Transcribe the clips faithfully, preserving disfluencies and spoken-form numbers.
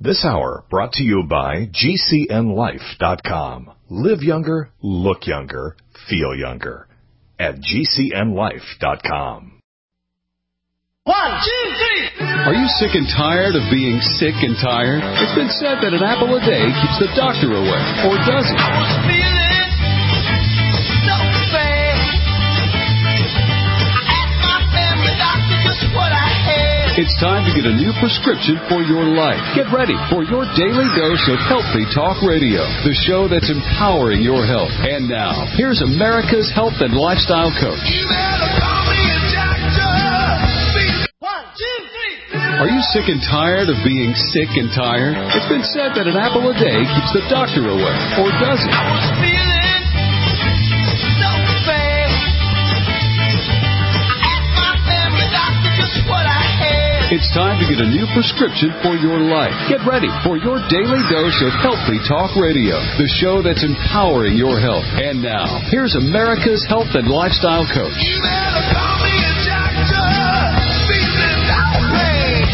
This hour brought to you by G C N life dot com. Live younger, look younger, feel younger. At G C N life dot com. One, two, three. Are you sick and tired of being sick and tired? It's been said that an apple a day keeps the doctor away. Or does it? I was feeling so bad. I asked my family doctor just what I had. It's time to get a new prescription for your life. Get ready for your daily dose of Healthy Talk Radio, the show that's empowering your health. And now, here's America's health and lifestyle coach. You better call me a doctor. One, two, three. Are you sick and tired of being sick and tired? It's been said that an apple a day keeps the doctor away. Or does it? I was feeling so bad. I asked my family doctor just what I had. It's time to get a new prescription for your life. Get ready for your daily dose of Healthy Talk Radio, the show that's empowering your health. And now, here's America's health and lifestyle coach. You better call me a doctor. Feeling outraged,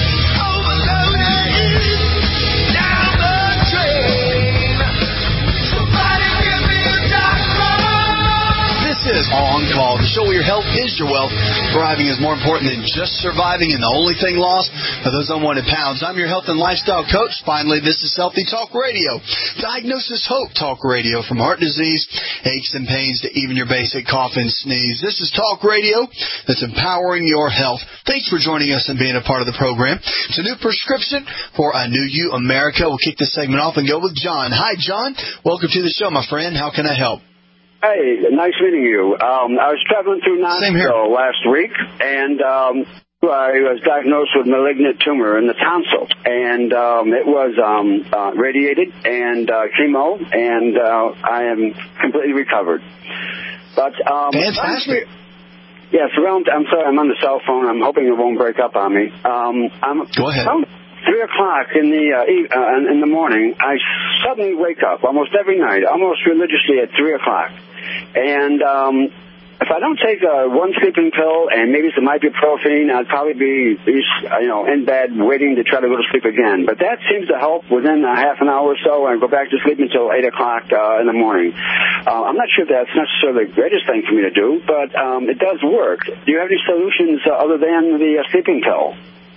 overloaded, down the drain. Somebody give me a doctor. This is On Call, the show where your health is your wealth. Thriving is more important than just surviving, and the only thing lost are those unwanted pounds. I'm your health and lifestyle coach. Finally, this is Healthy Talk Radio. Diagnosis Hope Talk Radio, from heart disease, aches and pains, to even your basic cough and sneeze. This is Talk Radio that's empowering your health. Thanks for joining us and being a part of the program. It's a new prescription for a new you, America. We'll kick this segment off and go with John. Hi, John. Welcome to the show, my friend. How can I help? Hey, nice meeting you. Um, I was traveling through Knoxville last week, and um, I was diagnosed with malignant tumor in the tonsil, and um, it was um, uh, radiated and uh, chemo, and uh, I am completely recovered. But um, fantastic. Yes, around. I'm sorry, I'm on the cell phone. I'm hoping it won't break up on me. Um, I'm, Go ahead. I'm, Three o'clock in the uh, e- uh, in the morning, I suddenly wake up almost every night, almost religiously at three o'clock. And um, if I don't take uh, one sleeping pill and maybe some ibuprofen, I'd probably be, you know, in bed waiting to try to go to sleep again. But that seems to help within a half an hour or so, and I go back to sleep until eight o'clock uh, in the morning. Uh, I'm not sure if that's necessarily the greatest thing for me to do, but um, it does work. Do you have any solutions uh, other than the uh, sleeping pill?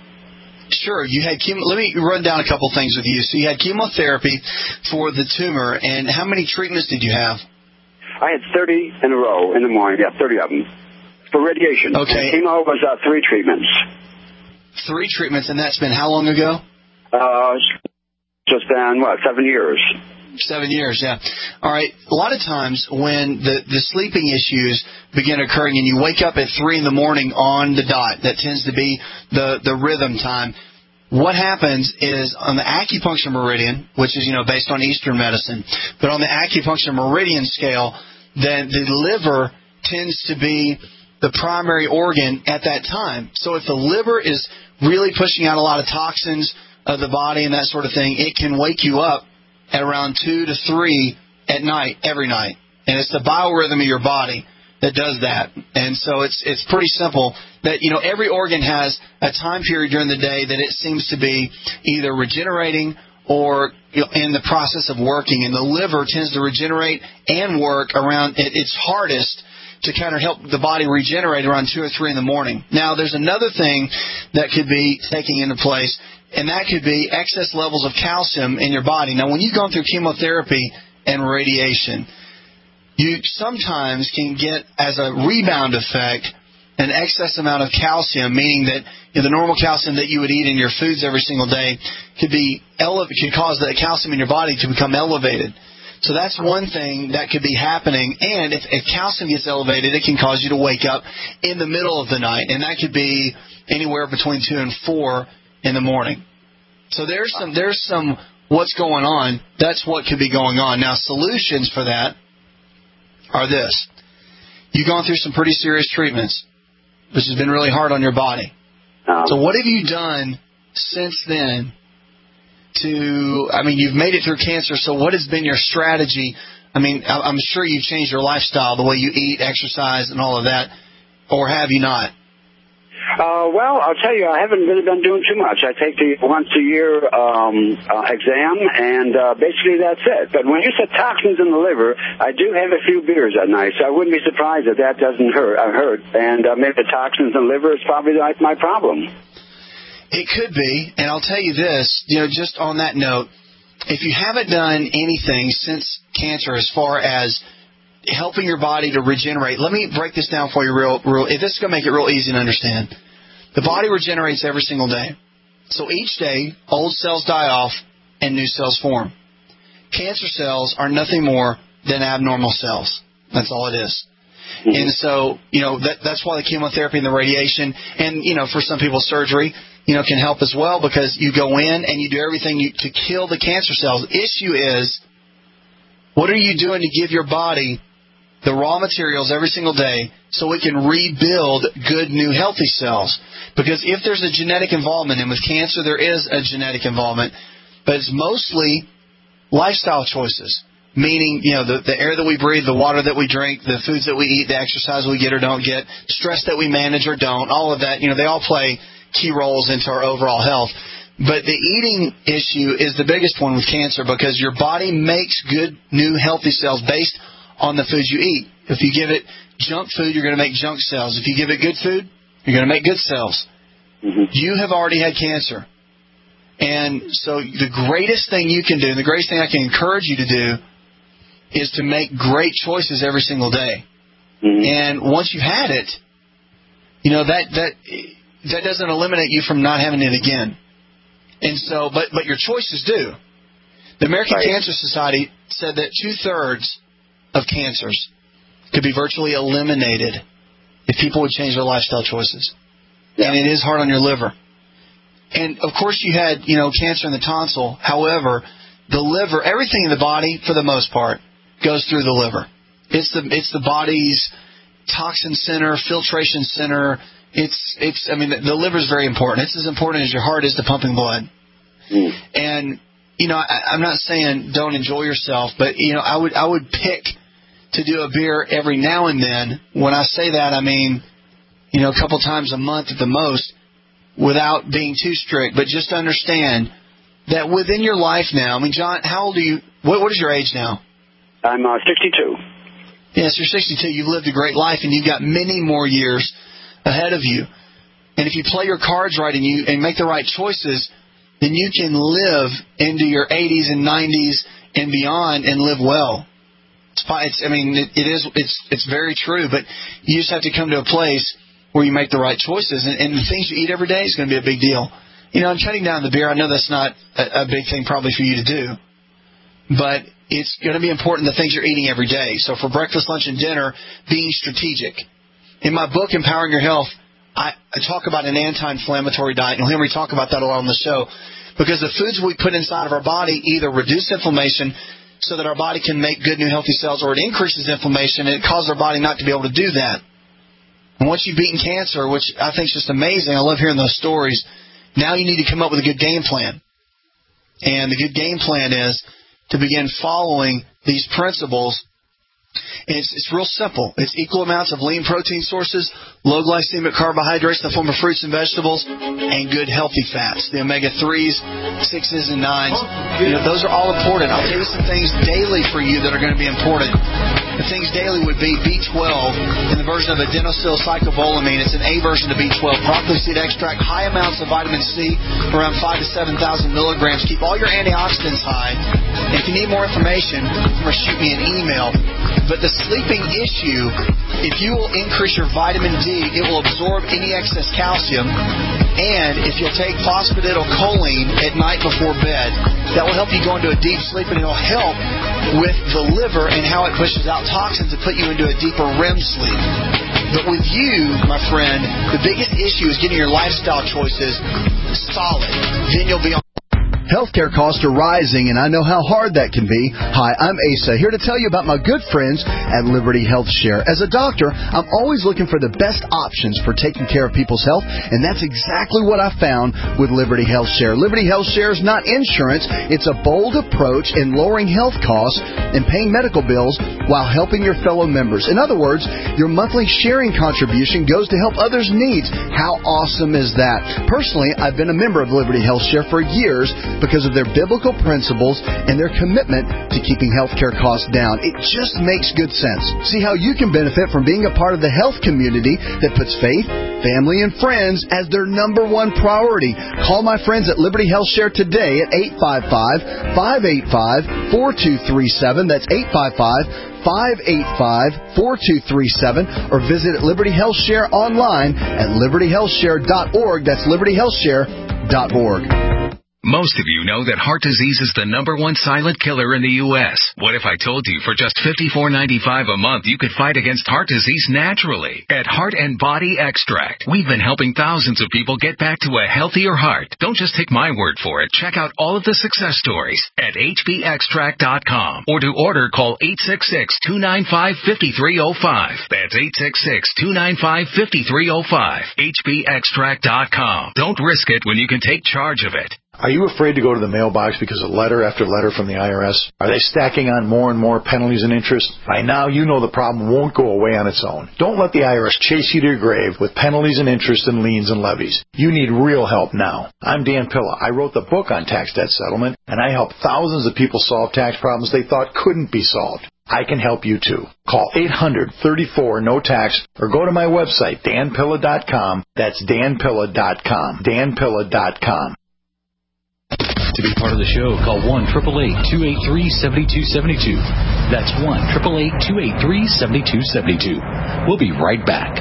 Sure. You had chemo. Let me run down a couple things with you. So you had chemotherapy for the tumor, and how many treatments did you have? I had thirty in a row in the morning. Yeah, thirty of them for radiation. Okay. And chemo was uh, three treatments. Three treatments, and that's been how long ago? Uh, so it's been what, seven years. Seven years, yeah. All right. A lot of times when the, the sleeping issues begin occurring and you wake up at three in the morning on the dot, that tends to be the, the rhythm time. What happens is on the acupuncture meridian, which is, you know, based on Eastern medicine, but on the acupuncture meridian scale, then the liver tends to be the primary organ at that time. So if the liver is really pushing out a lot of toxins of the body and that sort of thing, it can wake you up at around two to three at night, every night. And it's the biorhythm of your body that does that. And so it's it's pretty simple that, you know, every organ has a time period during the day that it seems to be either regenerating or, you know, in the process of working. And the liver tends to regenerate and work around at its hardest to kind of help the body regenerate around two or three in the morning. Now, there's another thing that could be taking into place, and that could be excess levels of calcium in your body. Now, when you've gone through chemotherapy and radiation, you sometimes can get, as a rebound effect, an excess amount of calcium, meaning that, you know, the normal calcium that you would eat in your foods every single day could be ele- could cause the calcium in your body to become elevated. So that's one thing that could be happening. And if, if calcium gets elevated, it can cause you to wake up in the middle of the night, and that could be anywhere between two and four in the morning. So there's some there's some what's going on. That's what could be going on. Now, solutions for that are this. You've gone through some pretty serious treatments, which has been really hard on your body. Um, so what have you done since then to, I mean, you've made it through cancer, so what has been your strategy? I mean, I'm sure you've changed your lifestyle, the way you eat, exercise, and all of that, or have you not? Uh, well, I'll tell you, I haven't really been doing too much. I take the once-a-year um, uh, exam, and uh, basically that's it. But when you said toxins in the liver, I do have a few beers at night, so I wouldn't be surprised if that doesn't hurt. I hurt, and uh, maybe the toxins in the liver is probably like my problem. It could be, and I'll tell you this, you know, just on that note, if you haven't done anything since cancer as far as helping your body to regenerate, let me break this down for you real, real. If this is going to make it real easy to understand. The body regenerates every single day. So each day, old cells die off and new cells form. Cancer cells are nothing more than abnormal cells. That's all it is. Mm-hmm. And so, you know, that, that's why the chemotherapy and the radiation and, you know, for some people surgery, you know, can help as well because you go in and you do everything you, to kill the cancer cells. The issue is, what are you doing to give your body the raw materials every single day so it can rebuild good, new, healthy cells? Because if there's a genetic involvement, and with cancer there is a genetic involvement, but it's mostly lifestyle choices, meaning, you know, the, the air that we breathe, the water that we drink, the foods that we eat, the exercise we get or don't get, stress that we manage or don't, all of that, you know, they all play key roles into our overall health. But the eating issue is the biggest one with cancer because your body makes good, new, healthy cells based on the foods you eat. If you give it junk food, you're going to make junk cells. If you give it good food, you're going to make good cells. Mm-hmm. You have already had cancer. And so the greatest thing you can do, and the greatest thing I can encourage you to do, is to make great choices every single day. Mm-hmm. And once you've had it, you know, that that that doesn't eliminate you from not having it again. And so, but but your choices do. The American right. Cancer Society said that two-thirds of cancers could be virtually eliminated if people would change their lifestyle choices. Yeah. And it is hard on your liver. And, of course, you had, you know, cancer in the tonsil. However, the liver, everything in the body, for the most part, goes through the liver. It's the it's the body's toxin center, filtration center. It's, it's. I mean, the, the liver is very important. It's as important as your heart is to pumping blood. Mm. And, you know, I, I'm not saying don't enjoy yourself, but, you know, I would I would pick to do a beer every now and then. When I say that, I mean, you know, a couple times a month at the most, without being too strict. But just understand that within your life now, I mean, John, how old are you? What, what is your age now? I'm uh, sixty-two. Yes, you're sixty-two. You've lived a great life, and you've got many more years ahead of you. And if you play your cards right and you and make the right choices, then you can live into your eighties and nineties and beyond and live well. It's, it's I mean, it, it is. It's it's very true. But you just have to come to a place where you make the right choices, and, and the things you eat every day is going to be a big deal. You know, I'm cutting down the beer. I know that's not a, a big thing probably for you to do, but it's going to be important the things you're eating every day. So for breakfast, lunch, and dinner, being strategic. In my book, Empowering Your Health, I, I talk about an anti-inflammatory diet, and you'll hear me talk about that a lot on the show, because the foods we put inside of our body either reduce inflammation so that our body can make good, new, healthy cells, or it increases inflammation, and it causes our body not to be able to do that. And once you've beaten cancer, which I think is just amazing, I love hearing those stories, now you need to come up with a good game plan. And the good game plan is to begin following these principles. And it's, it's real simple. It's equal amounts of lean protein sources, low glycemic carbohydrates in the form of fruits and vegetables, and good healthy fats, the omega threes, sixes, and nines. You know, those are all important. I'll tell you some things daily for you that are going to be important. The things daily would be B twelve in the version of adenosylcyclobolamine. It's an A version of B twelve. Broccoli seed extract, high amounts of vitamin C, around five to seven thousand milligrams. Keep all your antioxidants high. And if you need more information, shoot me an email. But the sleeping issue, if you will increase your vitamin D, it will absorb any excess calcium. And if you'll take phosphatidylcholine at night before bed, that will help you go into a deep sleep, and it will help with the liver and how it pushes out toxins to put you into a deeper R E M sleep. But with you, my friend, the biggest issue is getting your lifestyle choices solid. Then you'll be on. Healthcare costs are rising, and I know how hard that can be. Hi, I'm Asa, here to tell you about my good friends at Liberty Health Share. As a doctor, I'm always looking for the best options for taking care of people's health, and that's exactly what I found with Liberty Health Share. Liberty Health Share is not insurance. It's a bold approach in lowering health costs and paying medical bills while helping your fellow members. In other words, your monthly sharing contribution goes to help others' needs. How awesome is that? Personally, I've been a member of Liberty Health Share for years because of their biblical principles and their commitment to keeping healthcare costs down. It just makes good sense. See how you can benefit from being a part of the health community that puts faith, family, and friends as their number one priority. Call my friends at Liberty Health Share today at eight five five, five eight five, four two three seven. That's eight five five, five eight five, four two three seven, or visit Liberty Health Share online at liberty health share dot org. That's liberty health share dot org. Most of you know that heart disease is the number one silent killer in the U S What if I told you for just fifty-four ninety-five a month you could fight against heart disease naturally? At Heart and Body Extract, we've been helping thousands of people get back to a healthier heart. Don't just take my word for it. Check out all of the success stories at h b extract dot com, or to order, call eight six six, two nine five, five three zero five. That's eight six six, two nine five, five three zero five. h b extract dot com. Don't risk it when you can take charge of it. Are you afraid to go to the mailbox because of letter after letter from the I R S? Are they stacking on more and more penalties and interest? By now, you know the problem won't go away on its own. Don't let the I R S chase you to your grave with penalties and interest and liens and levies. You need real help now. I'm Dan Pilla. I wrote the book on tax debt settlement, and I help thousands of people solve tax problems they thought couldn't be solved. I can help you too. Call eight hundred, thirty-four, no tax, or go to my website, dan pilla dot com. That's dan pilla dot com. dan pilla dot com. To be part of the show, call one eight eight eight, two eight three, seven two seven two. That's one eight eight eight, two eight three, seven two seven two. We'll be right back.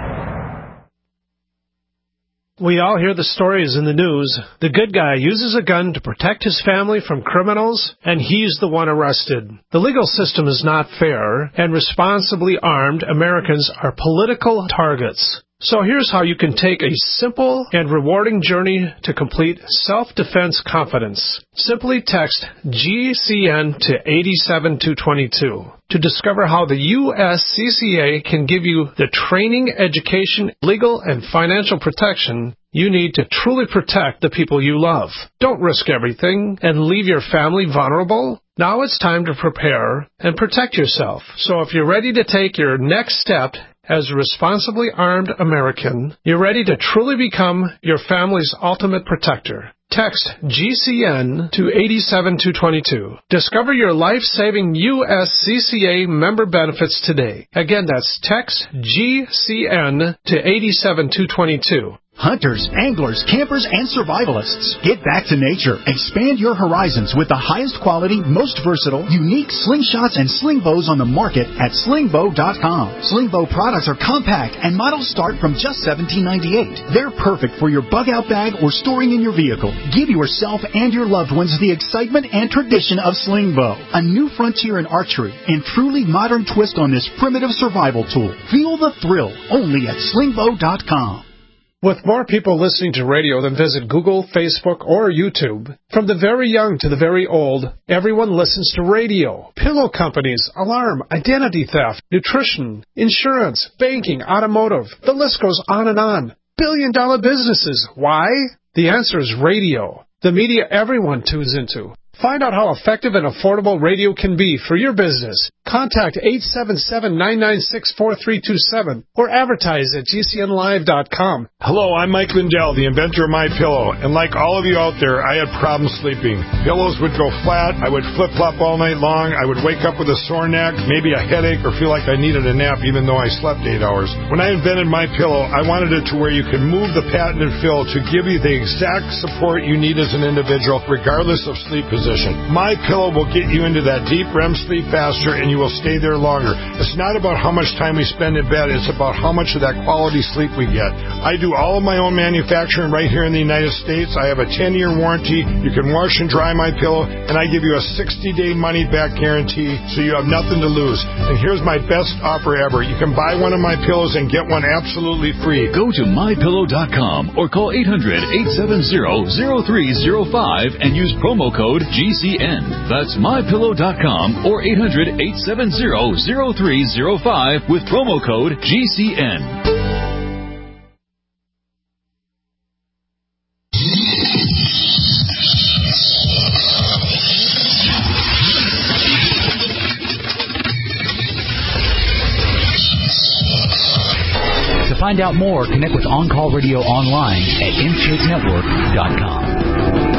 We all hear the stories in the news. The good guy uses a gun to protect his family from criminals, and he's the one arrested. The legal system is not fair, and responsibly armed Americans are political targets. So here's how you can take a simple and rewarding journey to complete self-defense confidence. Simply text G C N to eight seven two two two to discover how the U S C C A can give you the training, education, legal, and financial protection you need to truly protect the people you love. Don't risk everything and leave your family vulnerable. Now it's time to prepare and protect yourself. So if you're ready to take your next step as a responsibly armed American, you're ready to truly become your family's ultimate protector. Text G C N to eight seven two two two. Discover your life-saving U S C C A member benefits today. Again, that's text G C N to eight seven two two two. Hunters, anglers, campers, and survivalists. Get back to nature. Expand your horizons with the highest quality, most versatile, unique slingshots and sling bows on the market at sling bow dot com. Sling bow products are compact and models start from just seventeen ninety-eight. They're perfect for your bug-out bag or storing in your vehicle. Give yourself and your loved ones the excitement and tradition of sling bow, a new frontier in archery and truly modern twist on this primitive survival tool. Feel the thrill only at sling bow dot com. With more people listening to radio than visit Google, Facebook, or YouTube, from the very young to the very old, everyone listens to radio. Pillow companies, alarm, identity theft, nutrition, insurance, banking, automotive. The list goes on and on. Billion-dollar businesses. Why? The answer is radio. The media everyone tunes into. Find out how effective and affordable radio can be for your business. Contact eight seven seven, nine nine six, four three two seven or advertise at G C N live dot com. Hello, I'm Mike Lindell, the inventor of MyPillow, and like all of you out there, I had problems sleeping. Pillows would go flat, I would flip-flop all night long, I would wake up with a sore neck, maybe a headache, or feel like I needed a nap even though I slept eight hours. When I invented MyPillow, I wanted it to where you could move the patented fill to give you the exact support you need as an individual, regardless of sleep position. MyPillow will get you into that deep R E M sleep faster, and you will stay there longer. It's not about how much time we spend in bed. It's about how much of that quality sleep we get. I do all of my own manufacturing right here in the United States. I have a ten-year warranty. You can wash and dry my pillow, and I give you a sixty-day money-back guarantee, so you have nothing to lose. And here's my best offer ever. You can buy one of my pillows and get one absolutely free. Go to my pillow dot com or call eight hundred, eight seven zero, zero three zero five and use promo code G C N. That's my pillow dot com or eight hundred, eight seven zero, zero three zero five with promo code G C N. To find out more, connect with On Call Radio online at intake network dot com.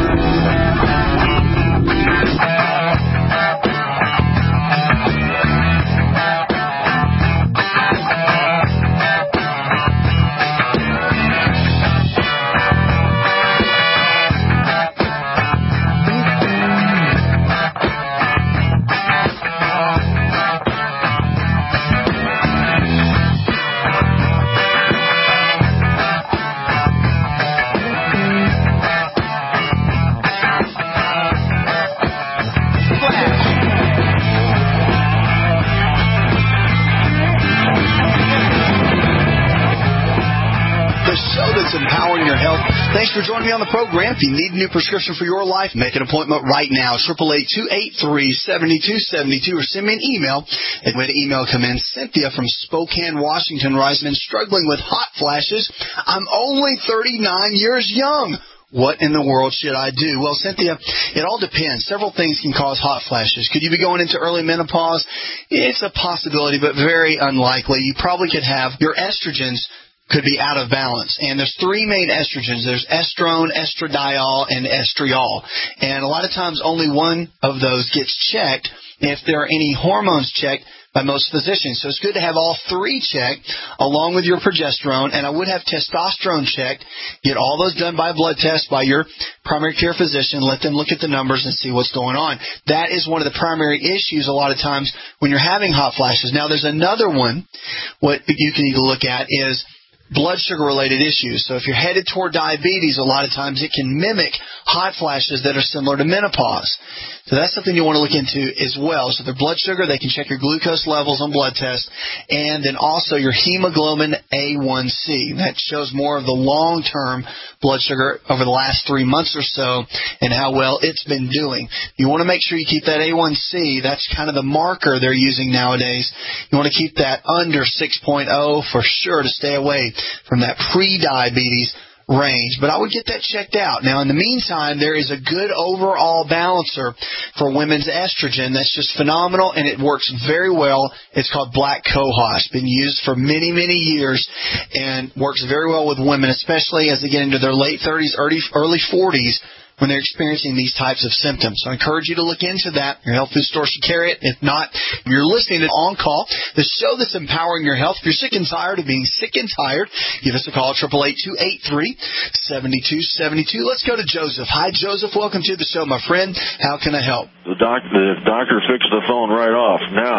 Empowering your health. Thanks for joining me on the program. If you need a new prescription for your life, make an appointment right now. eight eight eight, two eight three, seven two seven two or send me an email. And when the email come in, Cynthia from Spokane, Washington writes, "Been struggling with hot flashes. I'm only thirty-nine years young. What in the world should I do?" Well, Cynthia, it all depends. Several things can cause hot flashes. Could you be going into early menopause? It's a possibility, but very unlikely. You probably could have your estrogens could be out of balance. And there's three main estrogens. There's estrone, estradiol, and estriol. And a lot of times only one of those gets checked if there are any hormones checked by most physicians. So it's good to have all three checked along with your progesterone. And I would have testosterone checked. Get all those done by a blood test by your primary care physician. Let them look at the numbers and see what's going on. That is one of the primary issues a lot of times when you're having hot flashes. Now, there's another one. What you can need to look at is blood sugar-related issues. So if you're headed toward diabetes, a lot of times it can mimic hot flashes that are similar to menopause. So that's something you want to look into as well. So their blood sugar, they can check your glucose levels on blood tests, and then also your hemoglobin A one C. That shows more of the long-term blood sugar over the last three months or so and how well it's been doing. You want to make sure you keep that A one C. That's kind of the marker they're using nowadays. You want to keep that under six point oh for sure to stay away from that pre-diabetes range, but I would get that checked out. Now, in the meantime, there is a good overall balancer for women's estrogen that's just phenomenal, and it works very well. It's called Black Cohosh. Been used for many, many years and works very well with women, especially as they get into their late thirties, early, early forties, when they're experiencing these types of symptoms. So I encourage you to look into that. Your health food store should carry it. If not, if you're listening to On Call, the show that's empowering your health. If you're sick and tired of being sick and tired, give us a call at eight eight eight, two eight three, seven two seven two. Let's go to Joseph. Hi, Joseph. Welcome to the show, my friend. How can I help? The, doc, the doctor fixed the phone right off. Now,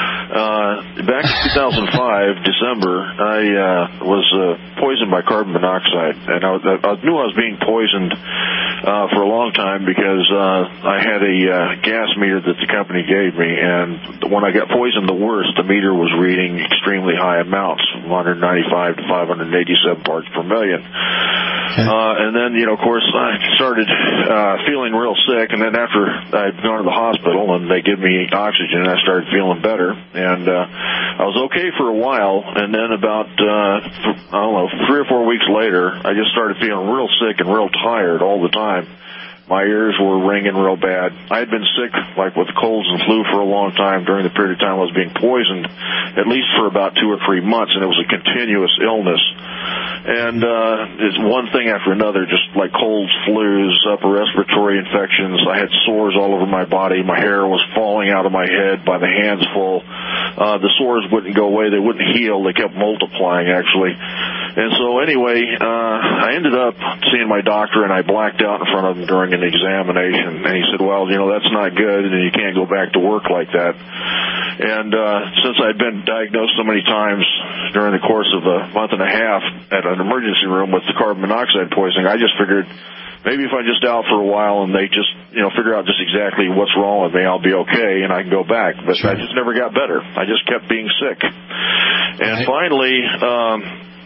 uh, back in two thousand five, December, I uh, was uh, poisoned by carbon monoxide, and I, I knew I was being poisoned uh, for a long time because uh, I had a uh, gas meter that the company gave me, and when I got poisoned the worst, the meter was reading extremely high amounts, one hundred ninety-five to five hundred eighty-seven parts per million. Okay. Uh, and then, you know, of course, I started uh, feeling real sick, and then after I'd gone to the hospital and they give me oxygen, I started feeling better, and uh, I was okay for a while, and then about, uh, I don't know, three or four weeks later, I just started feeling real sick and real tired all the time. My ears were ringing real bad. I had been sick, like with colds and flu for a long time during the period of time I was being poisoned, at least for about two or three months, and it was a continuous illness. And uh, it's one thing after another, just like colds, flus, upper respiratory infections. I had sores all over my body. My hair was falling out of my head by the handful. Uh, the sores wouldn't go away. They wouldn't heal. They kept multiplying, actually. And so anyway, uh, I ended up seeing my doctor, and I blacked out in front of him during an examination. And he said, well, you know, that's not good, and you can't go back to work like that. And uh, since I'd been diagnosed so many times during the course of a month and a half at an emergency room with the carbon monoxide poisoning, I just figured maybe if I'm just out for a while and they just, you know, figure out just exactly what's wrong with me, I'll be okay and I can go back. But sure. I just never got better. I just kept being sick. And right. finally, um,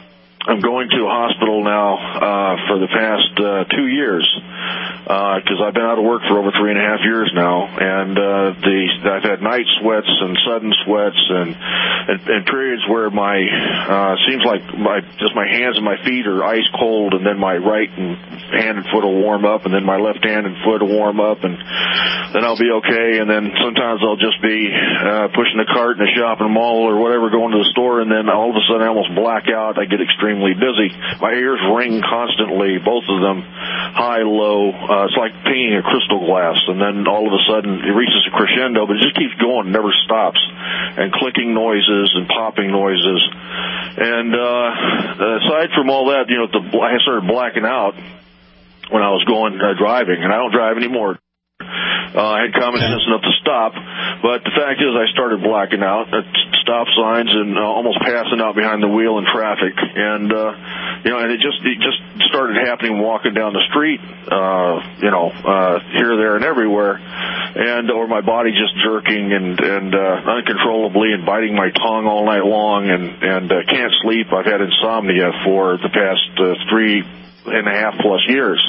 I'm going to a hospital now uh, for the past uh, two years because uh, I've been out of work for over three and a half years now, and uh, the I've had night sweats and sudden sweats and and, and periods where my uh, seems like my just my hands and my feet are ice cold, and then my right and hand and foot will warm up, and then my left hand and foot will warm up, and then I'll be okay. And then sometimes I'll just be uh, pushing a cart in a shopping mall or whatever, going to the store, and then all of a sudden I almost black out. I get extremely busy. My ears ring constantly, both of them, high, low. Uh, it's like painting a crystal glass, and then all of a sudden it reaches a crescendo, but it just keeps going, never stops, and clicking noises and popping noises. And uh, aside from all that, you know, the, I started blacking out when I was going uh, driving, and I don't drive anymore. Uh, I had common sense enough to stop, but the fact is I started blacking out at stop signs and uh, almost passing out behind the wheel in traffic, and uh, you know, and it just it just started happening walking down the street, uh, you know, uh, here, there, and everywhere, and or my body just jerking and and uh, uncontrollably and biting my tongue all night long, and and uh, can't sleep. I've had insomnia for the past uh, three and a half plus years.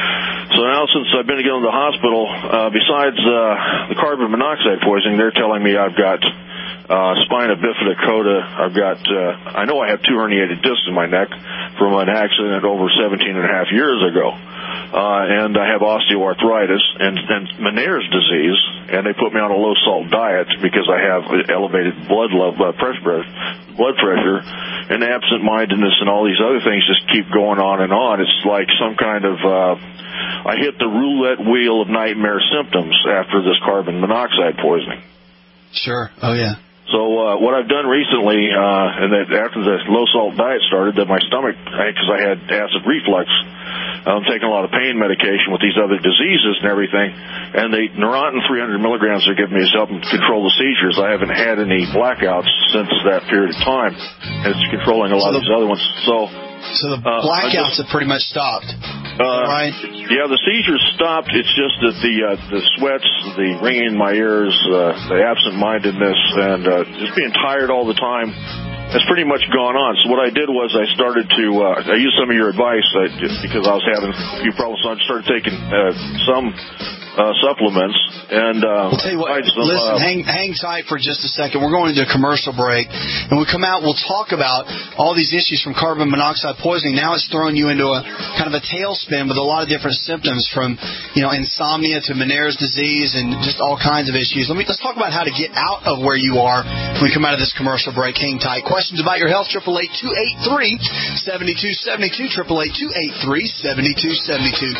So now, since I've been to go to the hospital, uh, besides uh, the carbon monoxide poisoning, they're telling me I've got uh, spina bifida coda. I've got, uh, I know I have two herniated discs in my neck from an accident over seventeen and a half years ago. Uh, and I have osteoarthritis and, and Meniere's disease, and they put me on a low-salt diet because I have elevated blood level, uh, pressure, blood pressure, and absent-mindedness and all these other things just keep going on and on. It's like some kind of, uh, I hit the roulette wheel of nightmare symptoms after this carbon monoxide poisoning. Sure. Oh, yeah. So uh, what I've done recently, uh, and that after the low-salt diet started, that my stomach, because I had acid reflux, I'm taking a lot of pain medication with these other diseases and everything, and the Neurontin three hundred milligrams they're giving me is helping control the seizures. I haven't had any blackouts since that period of time, and it's controlling a lot so the, of these other ones. So, so the blackouts uh, just, have pretty much stopped. Uh, right? Yeah, the seizures stopped. It's just that the uh, the sweats, the ringing in my ears, uh, the absent-mindedness, and uh, just being tired all the time, that's pretty much gone on. So what I did was I started to, uh, I used some of your advice uh, because I was having a few problems, so I started taking uh, some uh, supplements. And uh, I'll tell you what, some, listen, uh, hang, hang tight for just a second. We're going into a commercial break. And when we come out, we'll talk about all these issues from carbon monoxide poisoning. Now it's throwing you into a kind of a tailspin with a lot of different symptoms from, you know, insomnia to Meniere's disease and just all kinds of issues. Let me, let's talk about how to get out of where you are when we come out of this commercial break. Hang tight. Questions about your health, eight eight eight, two eight three, seven two seven two, eight eight eight, two eight three, seven two seven two.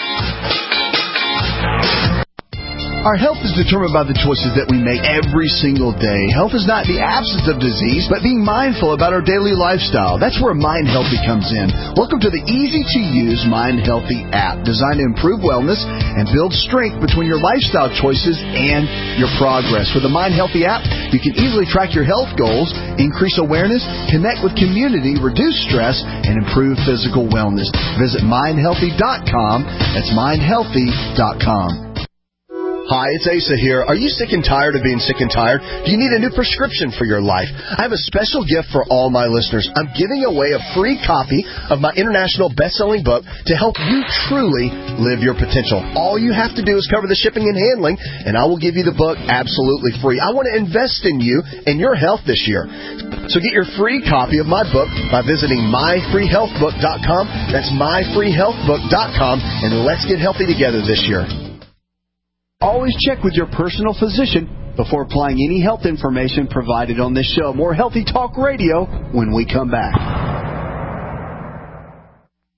Our health is determined by the choices that we make every single day. Health is not the absence of disease, but being mindful about our daily lifestyle. That's where Mind Healthy comes in. Welcome to the easy-to-use Mind Healthy app, designed to improve wellness and build strength between your lifestyle choices and your progress. With the Mind Healthy app, you can easily track your health goals, increase awareness, connect with community, reduce stress, and improve physical wellness. Visit mind healthy dot com. That's mind healthy dot com. Hi, it's Asa here. Are you sick and tired of being sick and tired? Do you need a new prescription for your life? I have a special gift for all my listeners. I'm giving away a free copy of my international best-selling book to help you truly live your potential. All you have to do is cover the shipping and handling, and I will give you the book absolutely free. I want to invest in you and your health this year. So get your free copy of my book by visiting my free health book dot com. That's my free health book dot com, and let's get healthy together this year. Always check with your personal physician before applying any health information provided on this show. More Healthy Talk Radio when we come back.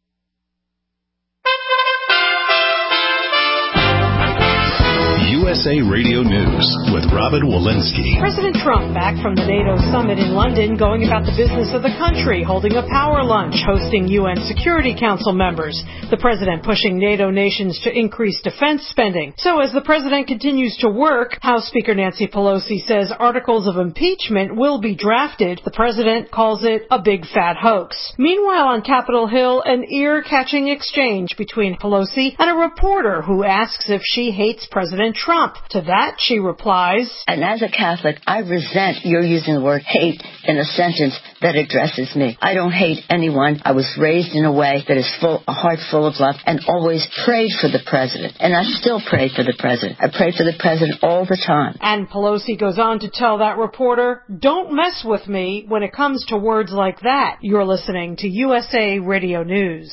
U S A A Radio News with Robin Walensky. President Trump back from the NATO summit in London, going about the business of the country, holding a power lunch, hosting U N Security Council members. The president pushing NATO nations to increase defense spending. So as the president continues to work, House Speaker Nancy Pelosi says articles of impeachment will be drafted. The president calls it a big fat hoax. Meanwhile, on Capitol Hill, an ear-catching exchange between Pelosi and a reporter who asks if she hates President Trump. To that, she replies, "And as a Catholic, I resent your using the word hate in a sentence that addresses me. I don't hate anyone. I was raised in a way that is full, a heart full of love, and always prayed for the president. And I still pray for the president. I pray for the president all the time." And Pelosi goes on to tell that reporter, "Don't mess with me when it comes to words like that." You're listening to U S A Radio News.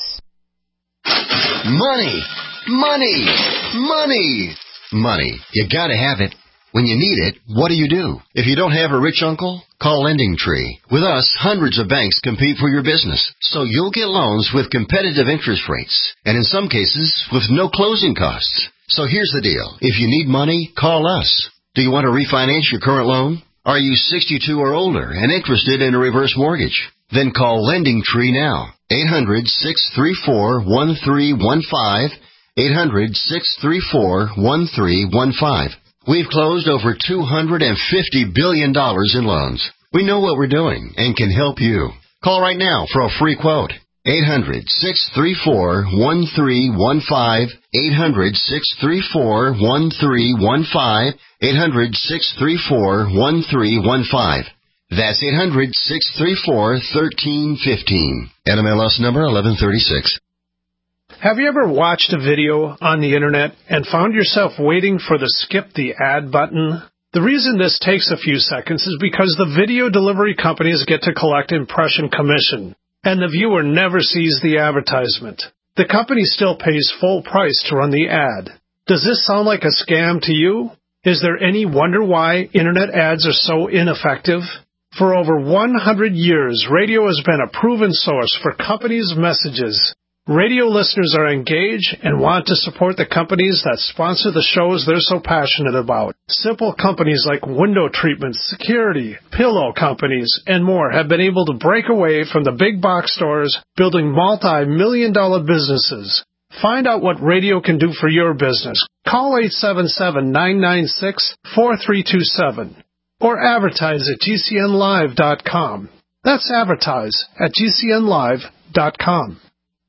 Money, money, money, money. You gotta have it. When you need it, what do you do? If you don't have a rich uncle, call Lending Tree. With us, hundreds of banks compete for your business, so you'll get loans with competitive interest rates, and in some cases, with no closing costs. So here's the deal. If you need money, call us. Do you want to refinance your current loan? Are you sixty-two or older and interested in a reverse mortgage? Then call Lending Tree now. eight hundred, six three four, one three one five. eight hundred, six three four, one three one five. We've closed over two hundred fifty billion dollars in loans. We know what we're doing and can help you. Call right now for a free quote. eight hundred, six three four, one three one five. eight hundred, six three four, one three one five. eight hundred, six three four, one three one five. That's eight hundred, six three four, one three one five. N M L S number eleven thirty-six. Have you ever watched a video on the internet and found yourself waiting for the skip the ad button? The reason this takes a few seconds is because the video delivery companies get to collect impression commission, and the viewer never sees the advertisement. The company still pays full price to run the ad. Does this sound like a scam to you? Is there any wonder why internet ads are so ineffective? For over one hundred years, radio has been a proven source for companies' messages. Radio listeners are engaged and want to support the companies that sponsor the shows they're so passionate about. Simple companies like window treatments, security, pillow companies, and more have been able to break away from the big box stores, building multi-million dollar businesses. Find out what radio can do for your business. Call eight seven seven, nine nine six, four three two seven or advertise at G C N live dot com. That's advertise at G C N live dot com.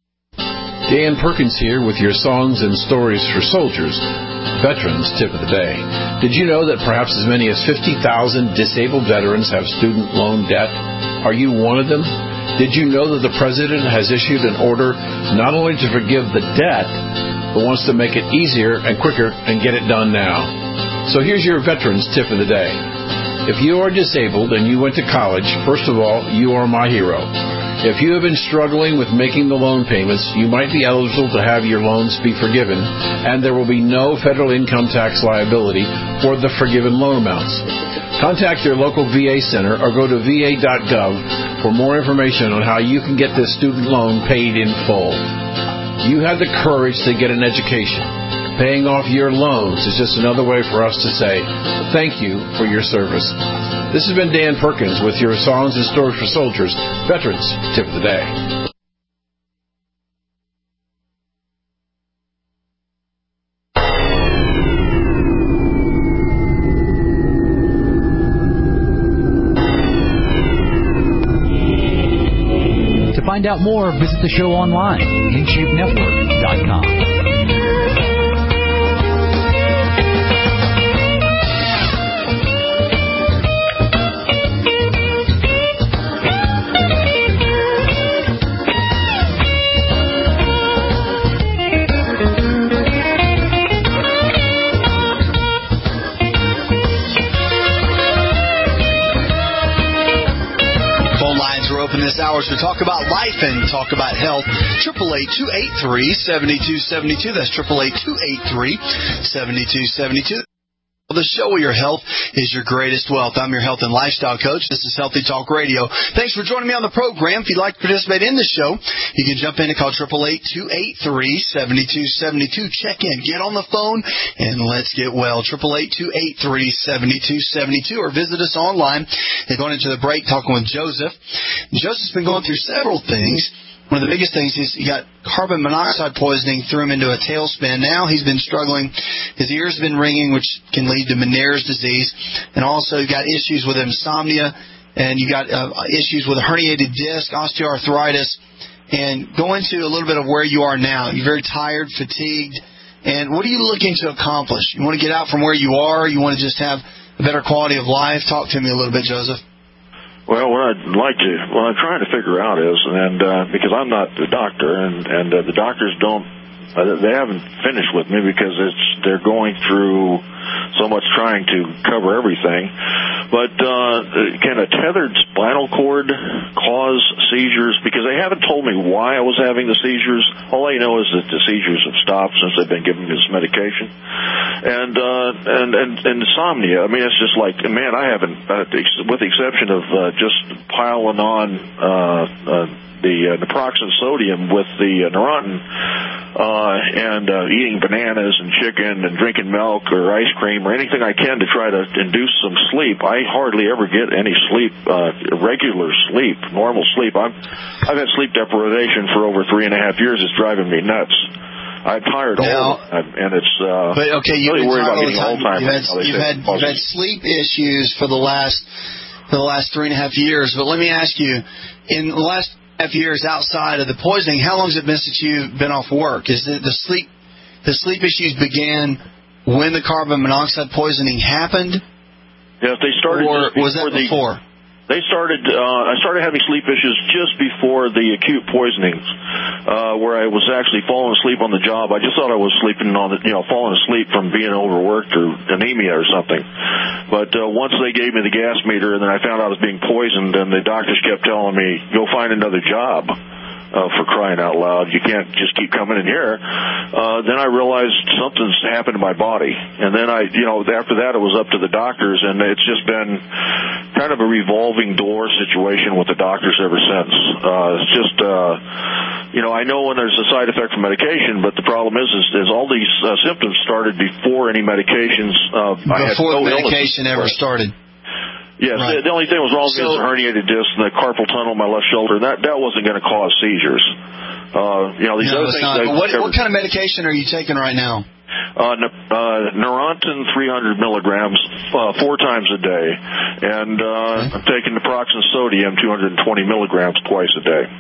Dan Perkins here with your songs and stories for soldiers. Veterans Tip of the Day. Did you know that perhaps as many as fifty thousand disabled veterans have student loan debt? Are you one of them? Did you know that the President has issued an order not only to forgive the debt, but wants to make it easier and quicker and get it done now? So here's your Veterans Tip of the Day. If you are disabled and you went to college, first of all, you are my hero. If you have been struggling with making the loan payments, you might be eligible to have your loans be forgiven, and there will be no federal income tax liability for the forgiven loan amounts. Contact your local V A center or go to V A dot gov for more information on how you can get this student loan paid in full. You had the courage to get an education. Paying off your loans is just another way for us to say thank you for your service. This has been Dan Perkins with your Songs and Stories for Soldiers, Veterans Tip of the Day. To find out more, visit the show online, in shape network dot com. This hour to talk about life and talk about health. Triple eight two eight three seventy two seventy two. That's triple eight two eight three seventy two seventy two. Well, the show where your health is your greatest wealth. I'm your health and lifestyle coach. This is Healthy Talk Radio. Thanks for joining me on the program. If you'd like to participate in the show, you can jump in and call eight eight eight, two eight three, seven two seven two. Check in. Get on the phone and let's get well. eight eight eight, two eight three, seven two seven two. Or visit us online. And going into the break, talking with Joseph. Joseph's been going through several things. One of the biggest things is he got carbon monoxide poisoning, threw him into a tailspin. Now he's been struggling. His ears have been ringing, which can lead to Meniere's disease. And also you've got issues with insomnia, and you got uh, issues with a herniated disc, osteoarthritis. And go into a little bit of where you are now. You're very tired, fatigued. And what are you looking to accomplish? You want to get out from where you are? You want to just have a better quality of life? Talk to me a little bit, Joseph. Well, what I'd like to, what I'm trying to figure out is, and uh, because I'm not the doctor, and and uh, the doctors don't, uh, they haven't finished with me because it's they're going through so much trying to cover everything. But uh, can a tethered spinal cord cause seizures? Because they haven't told me why I was having the seizures. All I know is that the seizures have stopped since they've been giving me this medication. And uh, and, and and insomnia. I mean, it's just like, man, I haven't, uh, with the exception of uh, just piling on uh, uh, the uh, naproxen sodium with the uh, Neurontin uh, and uh, eating bananas and chicken and drinking milk or ice cream or anything I can to try to induce some sleep. I hardly ever get any sleep, uh, regular sleep, normal sleep. I'm, I've had sleep deprivation for over three and a half years. It's driving me nuts. I'm tired all the time, and it's uh, but okay, you've really been worried about all the getting time. Alzheimer's. You've had, you've had, you've had sleep issues for the last for the last three and a half years. But let me ask you, in the last half years outside of the poisoning, how long has it been since you've been off work? Is it the sleep the sleep issues began when the carbon monoxide poisoning happened? Yeah, they started. Or was that the, before? They started. Uh, I started having sleep issues just before the acute poisonings, uh, where I was actually falling asleep on the job. I just thought I was sleeping on the, you know, falling asleep from being overworked or anemia or something. But uh, once they gave me the gas meter, and then I found out I was being poisoned, and the doctors kept telling me, "Go find another job." Uh, for crying out loud, you can't just keep coming in here. Uh, then I realized something's happened to my body. And then I, you know, after that it was up to the doctors, and it's just been kind of a revolving door situation with the doctors ever since. Uh, it's just, uh, you know, I know when there's a side effect from medication, but the problem is, is, is all these uh, symptoms started before any medications. Uh, I had before no the medication illnesses. ever started. Yes, right. The only thing that was wrong with so, me was the herniated disc and the carpal tunnel in my left shoulder. That that wasn't going to cause seizures. Uh, you know, these no, other it's things. Not. I, What, what kind of medication are you taking right now? Uh, uh, Neurontin three hundred milligrams uh, four times a day, and uh, okay. I'm taking naproxen sodium two hundred twenty milligrams twice a day.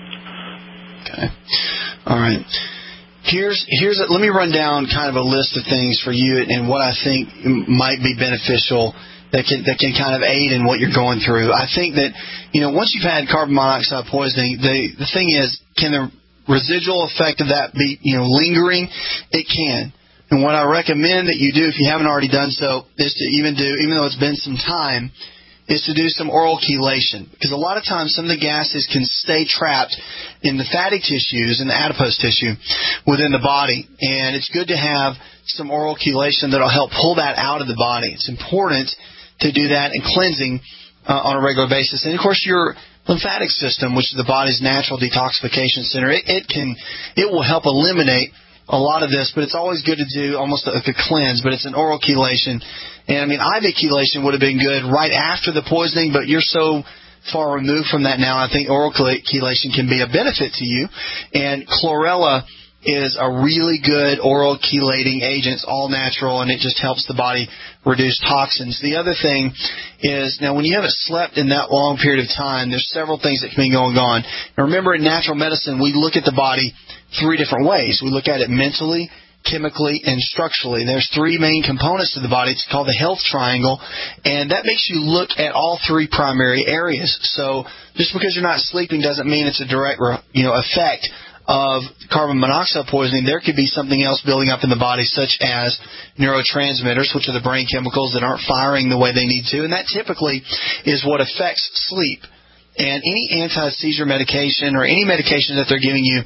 Okay. All right. Here's here's a, let me run down kind of a list of things for you and what I think might be beneficial that can that can kind of aid in what you're going through. I think that, you know, once you've had carbon monoxide poisoning, the the thing is, can the residual effect of that be, you know, lingering? It can. And what I recommend that you do, if you haven't already done so, is to even do, even though it's been some time, is to do some oral chelation. Because a lot of times some of the gases can stay trapped in the fatty tissues and the adipose tissue within the body. And it's good to have some oral chelation that will help pull that out of the body. It's important to do that, and cleansing uh, on a regular basis. And, of course, your lymphatic system, which is the body's natural detoxification center, it, it can it will help eliminate a lot of this, but it's always good to do almost like a cleanse, but it's an oral chelation. And, I mean, I V chelation would have been good right after the poisoning, but you're so far removed from that now, I think oral chelation can be a benefit to you. And chlorella is a really good oral chelating agent. It's all natural, and it just helps the body reduce toxins. The other thing is, now when you haven't slept in that long period of time, there's several things that can be going on. And remember, in natural medicine, we look at the body three different ways. We look at it mentally, chemically, and structurally. There's three main components to the body. It's called the health triangle, and that makes you look at all three primary areas. So just because you're not sleeping doesn't mean it's a direct, you know, effect of carbon monoxide poisoning. There could be something else building up in the body, such as neurotransmitters, which are the brain chemicals that aren't firing the way they need to, and that typically is what affects sleep. And any anti-seizure medication or any medication that they're giving you,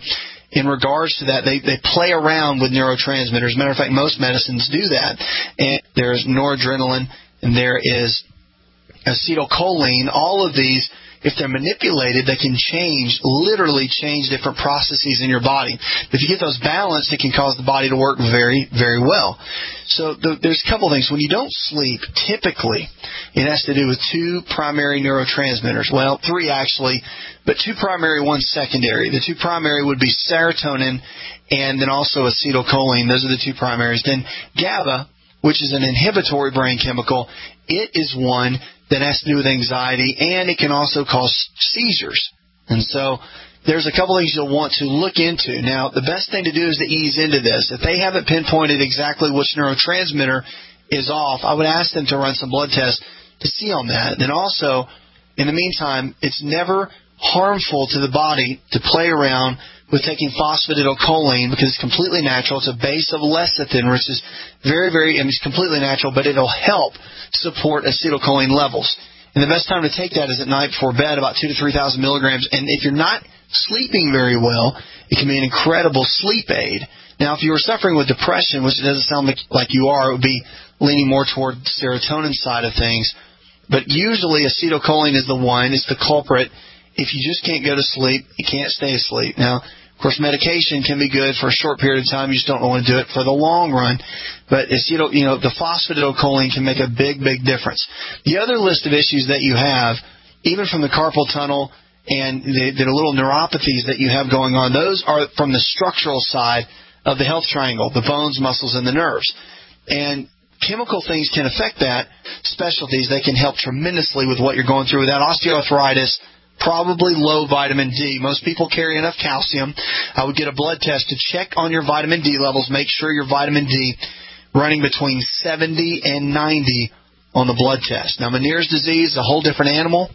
in regards to that. They they play around with neurotransmitters. Matter of fact, most medicines do that. And there's noradrenaline, and there is acetylcholine. All of these, if they're manipulated, they can change, literally change different processes in your body. If you get those balanced, it can cause the body to work very, very well. So the, there's a couple things. When you don't sleep, typically, it has to do with two primary neurotransmitters. Well, three actually, but two primary, one secondary. The two primary would be serotonin and then also acetylcholine. Those are the two primaries. Then GABA, which is an inhibitory brain chemical, it is one that has to do with anxiety, and it can also cause seizures. And so there's a couple things you'll want to look into. Now, the best thing to do is to ease into this. If they haven't pinpointed exactly which neurotransmitter is off, I would ask them to run some blood tests to see on that. Then also, in the meantime, it's never harmful to the body to play around with taking phosphatidylcholine because it's completely natural. It's a base of lecithin, which is very, very, I mean, it's completely natural, but it'll help support acetylcholine levels. And the best time to take that is at night before bed, about two to three thousand milligrams. And if you're not sleeping very well, it can be an incredible sleep aid. Now, if you were suffering with depression, which it doesn't sound like, like you are, it would be leaning more toward the serotonin side of things. But usually acetylcholine is the one, it's the culprit. If you just can't go to sleep, you can't stay asleep. Now, of course, medication can be good for a short period of time. You just don't want to do it for the long run. But it's, you know, you know, the phosphatidylcholine can make a big, big difference. The other list of issues that you have, even from the carpal tunnel and the, the little neuropathies that you have going on, those are from the structural side of the health triangle, the bones, muscles, and the nerves. And chemical things can affect that. Specialties, they can help tremendously with what you're going through with that osteoarthritis. Probably low vitamin D. Most people carry enough calcium. I would get a blood test to check on your vitamin D levels. Make sure your vitamin D running between seventy and ninety on the blood test. Now, Meniere's disease is a whole different animal.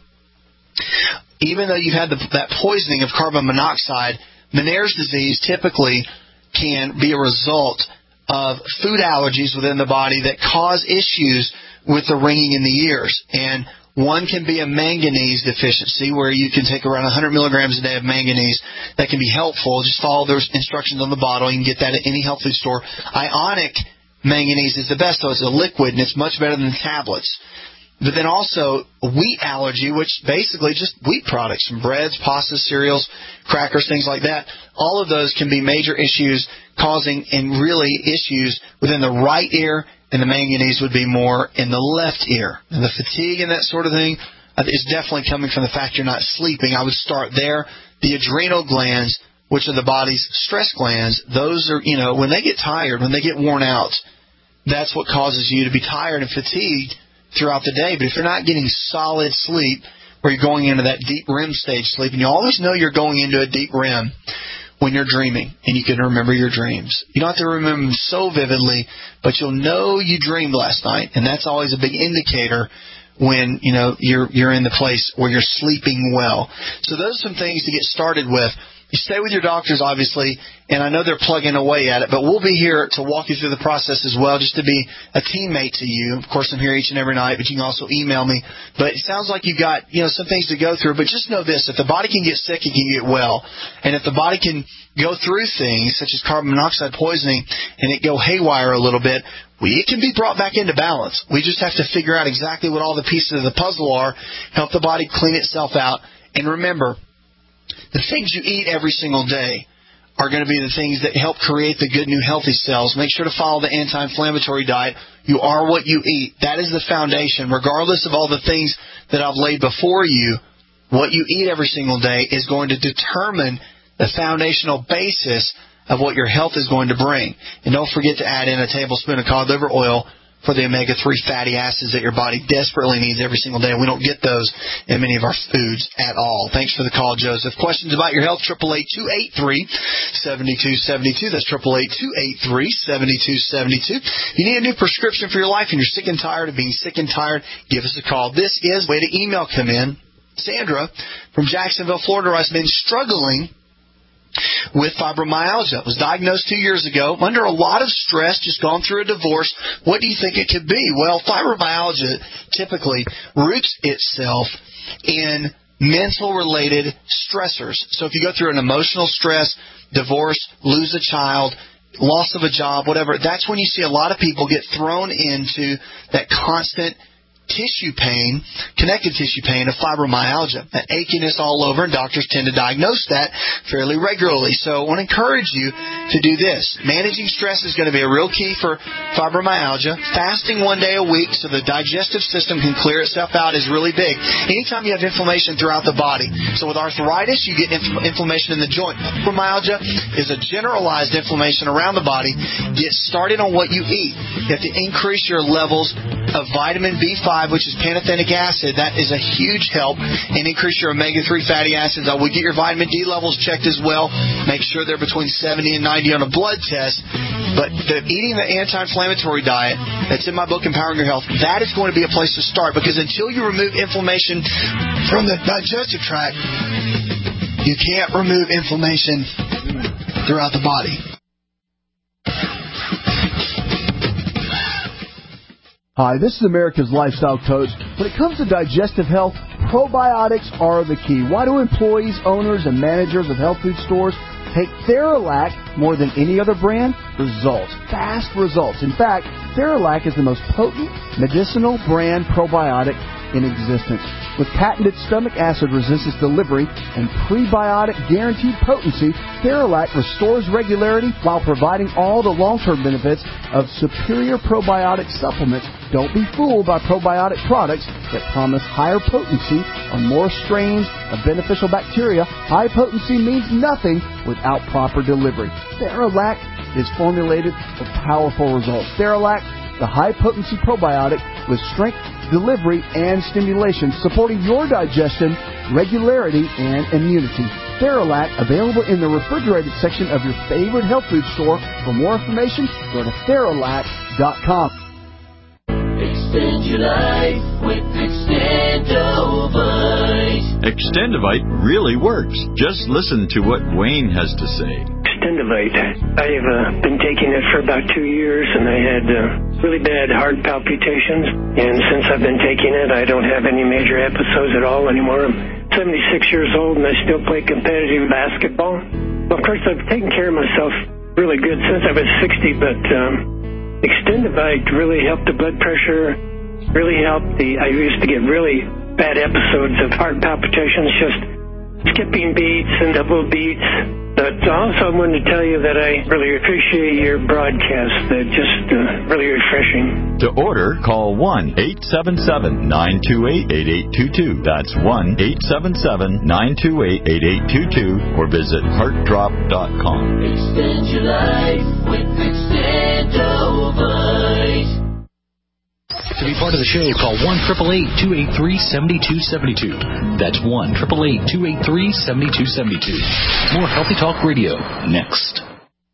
Even though you've had the, that poisoning of carbon monoxide, Meniere's disease typically can be a result of food allergies within the body that cause issues with the ringing in the ears. And one can be a manganese deficiency where you can take around one hundred milligrams a day of manganese. That can be helpful. Just follow those instructions on the bottle. You can get that at any health food store. Ionic manganese is the best, though. It's a liquid, and it's much better than tablets. But then also wheat allergy, which basically just wheat products, from breads, pastas, cereals, crackers, things like that. All of those can be major issues causing and really issues within the right ear, and the manganese would be more in the left ear. And the fatigue and that sort of thing is definitely coming from the fact you're not sleeping. I would start there. The adrenal glands, which are the body's stress glands, those are, you know, when they get tired, when they get worn out, that's what causes you to be tired and fatigued throughout the day. But if you're not getting solid sleep, where you're going into that deep R E M stage sleep, and you always know you're going into a deep R E M when you're dreaming, and you can remember your dreams. You don't have to remember them so vividly, but you'll know you dreamed last night, and that's always a big indicator when, you know, you're you're in the place where you're sleeping well. So those are some things to get started with. You stay with your doctors, obviously, and I know they're plugging away at it, but we'll be here to walk you through the process as well, just to be a teammate to you. Of course, I'm here each and every night, but you can also email me. But it sounds like you've got, you know, some things to go through, but just know this: if the body can get sick, it can get well. And if the body can go through things such as carbon monoxide poisoning and it go haywire a little bit, we, it can be brought back into balance. We just have to figure out exactly what all the pieces of the puzzle are, help the body clean itself out. And remember, the things you eat every single day are going to be the things that help create the good, new, healthy cells. Make sure to follow the anti-inflammatory diet. You are what you eat. That is the foundation. Regardless of all the things that I've laid before you, what you eat every single day is going to determine the foundational basis of what your health is going to bring. And don't forget to add in a tablespoon of cod liver oil for the omega three fatty acids that your body desperately needs every single day. We don't get those in many of our foods at all. Thanks for the call, Joseph. Questions about your health, eight eight eight, two eight three, seven two seven two. That's eight eight eight, two eight three, seven two seven two. You need a new prescription for your life and you're sick and tired of being sick and tired, give us a call. This is way to email come in. Sandra from Jacksonville, Florida, has been struggling with fibromyalgia. Was diagnosed two years ago, under a lot of stress, just gone through a divorce. What do you think it could be? Well, fibromyalgia typically roots itself in mental-related stressors. So if you go through an emotional stress, divorce, lose a child, loss of a job, whatever, that's when you see a lot of people get thrown into that constant tissue pain, connective tissue pain of fibromyalgia, that achiness all over, and doctors tend to diagnose that fairly regularly. So I want to encourage you to do this. Managing stress is going to be a real key for fibromyalgia. Fasting one day a week so the digestive system can clear itself out is really big. Anytime you have inflammation throughout the body. So with arthritis, you get inf- inflammation in the joint. Fibromyalgia is a generalized inflammation around the body. Get started on what you eat. You have to increase your levels of vitamin B five, which is pantothenic acid. That is a huge help, and increase your omega three fatty acids. I would get your vitamin D levels checked as well. Make sure they're between seventy and ninety on a blood test. But the, eating the anti-inflammatory diet that's in my book, Empowering Your Health, that is going to be a place to start, because until you remove inflammation from the digestive tract, you can't remove inflammation throughout the body. Hi, this is America's Lifestyle Coach. When it comes to digestive health, probiotics are the key. Why do employees, owners, and managers of health food stores take Theralac more than any other brand? Results. Fast results. In fact, Theralac is the most potent medicinal brand probiotic in existence. With patented stomach acid resistance delivery and prebiotic guaranteed potency, Theralac restores regularity while providing all the long-term benefits of superior probiotic supplements. Don't be fooled by probiotic products that promise higher potency on more strains of beneficial bacteria. High potency means nothing without proper delivery. Theralac is formulated for powerful results. Theralac, the high-potency probiotic with strength, delivery, and stimulation, supporting your digestion, regularity, and immunity. Theralac, available in the refrigerated section of your favorite health food store. For more information, go to Theralac dot com. Extend your life with Extendovite. Extendovite really works. Just listen to what Wayne has to say. Extendovite. I've uh, been taking it for about two years, and I had uh, really bad heart palpitations. And since I've been taking it, I don't have any major episodes at all anymore. I'm seventy-six years old, and I still play competitive basketball. Well, of course, I've taken care of myself really good since I was sixty, but um, Extendovite really helped the blood pressure, really helped the, I used to get really bad episodes of heart palpitations, just skipping beats and double beats. But also I wanted to tell you that I really appreciate your broadcast. They're just uh, really refreshing. To order, call one eight seven seven, nine two eight, eight eight two two. That's one eight seven seven, nine two eight, eight eight two two, or visit heart drop dot com. Extend your life with Extendovite. To be part of the show, call one eight eight eight, two eight three, seven two seven two. That's one eight eight eight, two eight three, seven two seven two. More Healthy Talk Radio next.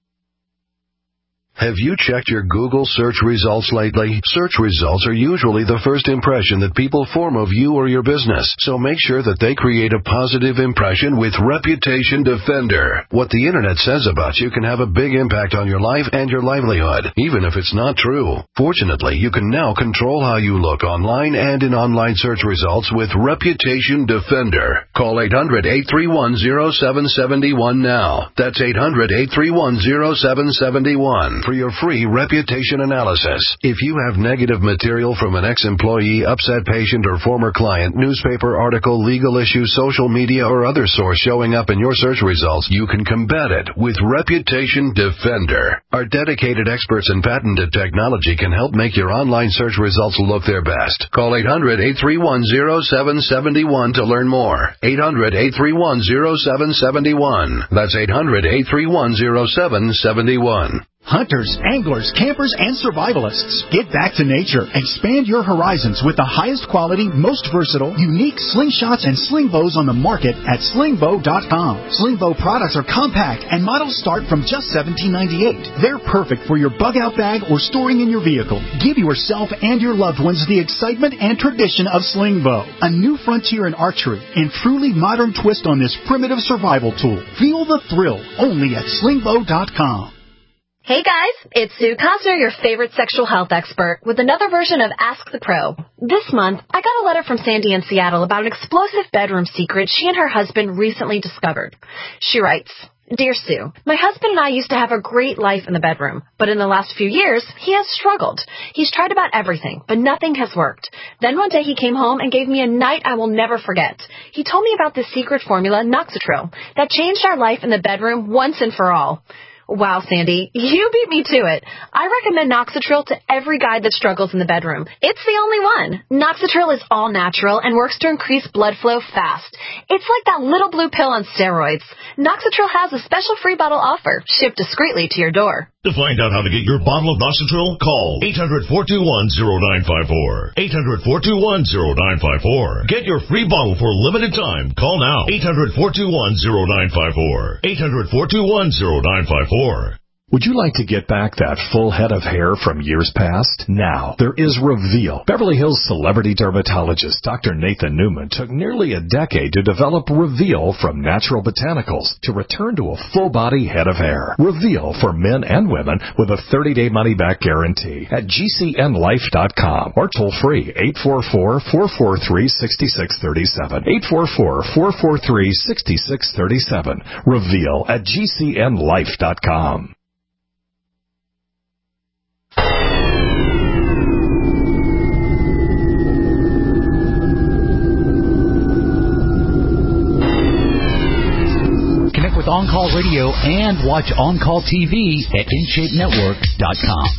Have you checked your Google search results lately? Search results are usually the first impression that people form of you or your business, so make sure that they create a positive impression with Reputation Defender. What the internet says about you can have a big impact on your life and your livelihood, even if it's not true. Fortunately, you can now control how you look online and in online search results with Reputation Defender. Call eight hundred, eight three one, zero seven seven one now. That's eight hundred, eight three one, zero seven seven one. For your free reputation analysis. If you have negative material from an ex-employee, upset patient, or former client, newspaper article, legal issue, social media, or other source showing up in your search results, you can combat it with Reputation Defender. Our dedicated experts in patented technology can help make your online search results look their best. Call eight hundred, eight three one, zero seven seven one to learn more. eight hundred, eight three one, zero seven seven one. That's eight hundred, eight three one, zero seven seven one. Hunters, anglers, campers, and survivalists. Get back to nature. Expand your horizons with the highest quality, most versatile, unique slingshots and sling bows on the market at sling bow dot com. Sling bow products are compact and models start from just seventeen ninety-eight. They're perfect for your bug-out bag or storing in your vehicle. Give yourself and your loved ones the excitement and tradition of sling bow. A new frontier in archery and truly modern twist on this primitive survival tool. Feel the thrill only at sling bow dot com. Hey guys, it's Sue Cosner, your favorite sexual health expert, with another version of Ask the Pro. This month, I got a letter from Sandy in Seattle about an explosive bedroom secret she and her husband recently discovered. She writes, Dear Sue, my husband and I used to have a great life in the bedroom, but in the last few years, he has struggled. He's tried about everything, but nothing has worked. Then one day he came home and gave me a night I will never forget. He told me about the secret formula, Noxitril, that changed our life in the bedroom once and for all. Wow, Sandy, you beat me to it. I recommend Noxitril to every guy that struggles in the bedroom. It's the only one. Noxitril is all natural and works to increase blood flow fast. It's like that little blue pill on steroids. Noxitril has a special free bottle offer, shipped discreetly to your door. To find out how to get your bottle of Noxitril, call eight hundred, four two one, zero nine five four. eight hundred, four two one, zero nine five four. Get your free bottle for a limited time. Call now. eight hundred, four two one, zero nine five four. eight hundred, four two one, zero nine five four. Would you like to get back that full head of hair from years past? Now, there is Reveal. Beverly Hills celebrity dermatologist Doctor Nathan Newman took nearly a decade to develop Reveal from natural botanicals to return to a full-body head of hair. Reveal for men and women with a thirty-day money-back guarantee at G C N life dot com or toll-free eight four four, four four three, six six three seven. eight four four, four four three, six six three seven. Reveal at G C N life dot com. Connect with On Call Radio and watch On Call T V at in shape network dot com.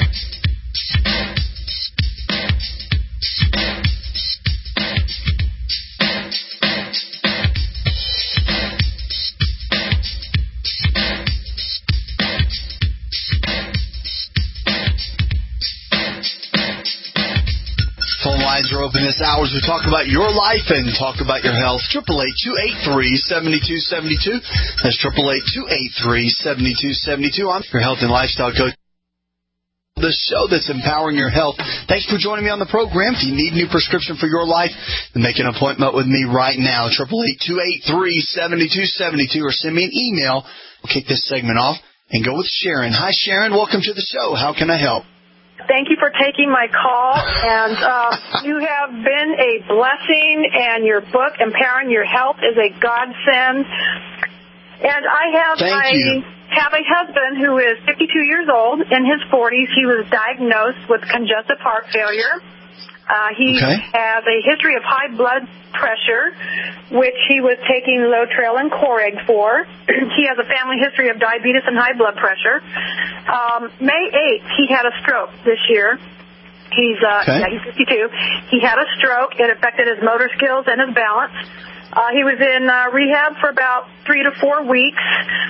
Are open this hour as we talk about your life and talk about your health. Triple eight two eight three seventy two seventy two. That's triple eight two eight three seventy two seventy two. I'm your health and lifestyle coach. The show that's empowering your health. Thanks for joining me on the program. If you need a new prescription for your life, then make an appointment with me right now. Triple eight two eight three seventy two seventy two, or send me an email. We'll kick this segment off and go with Sharon. Hi, Sharon. Welcome to the show. How can I help? Thank you for taking my call, and uh, you have been a blessing, and your book, Empowering Your Health, is a godsend. And I have Thank I you. have a husband who is fifty-two years old, in his forties. He was diagnosed with congestive heart failure. Uh, he Okay. has a history of high blood pressure, which he was taking Lotrel and Coreg for. He has a family history of diabetes and high blood pressure. Um, May eighth, he had a stroke this year. He's uh, Okay. yeah, he's fifty-two. He had a stroke. It affected his motor skills and his balance. Uh, he was in uh, rehab for about three to four weeks.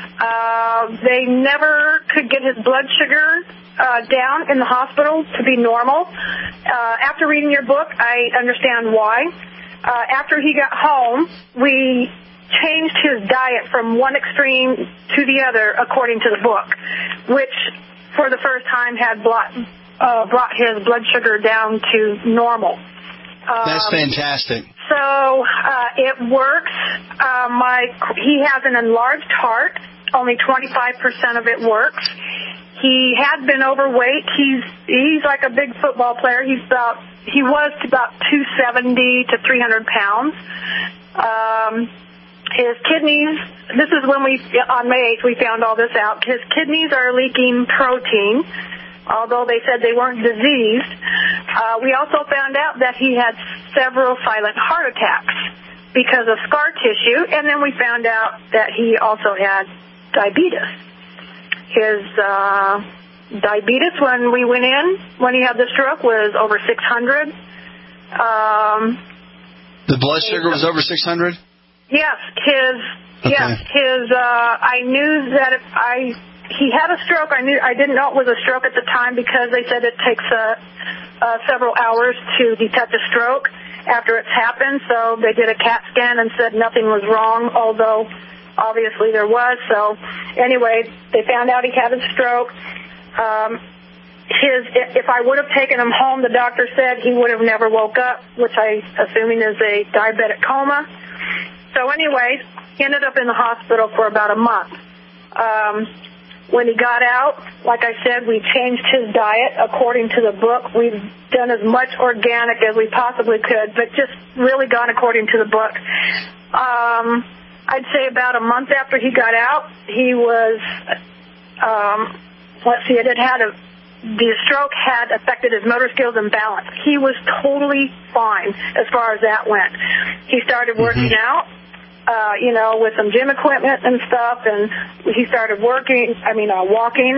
Uh, they never could get his blood sugar uh, down in the hospital to be normal. Uh, after reading your book, I understand why. Uh, after he got home, we changed his diet from one extreme to the other according to the book, which for the first time had brought, uh, brought his blood sugar down to normal. Um, That's fantastic. So uh, it works. Uh, my he has an enlarged heart. Only twenty-five percent of it works. He had been overweight. He's he's like a big football player. He's about he was about two seventy to three hundred pounds. Um, his kidneys. This is when we on May eighth we found all this out. His kidneys are leaking protein. Although they said they weren't diseased. Uh, we also found out that he had several silent heart attacks because of scar tissue, and then we found out that he also had diabetes. His uh, diabetes when we went in, when he had the stroke, was over six hundred. Um, The blood sugar was over six hundred? yes, his, Okay. yes, his, uh, I knew that if I... He had a stroke. I knew I didn't know it was a stroke at the time because they said it takes uh, uh, several hours to detect a stroke after it's happened. So they did a CAT scan and said nothing was wrong, although obviously there was. So anyway, they found out he had a stroke. Um, his if I would have taken him home, the doctor said he would have never woke up, which I assuming is a diabetic coma. So anyway, he ended up in the hospital for about a month. Um, When he got out, like I said, we changed his diet according to the book. We've done as much organic as we possibly could, but just really gone according to the book. Um, I'd say about a month after he got out, he was, um, let's see, it had had a, the stroke had affected his motor skills and balance. He was totally fine as far as that went. He started working mm-hmm. out. Uh, you know, with some gym equipment and stuff, and he started working, I mean, uh, walking,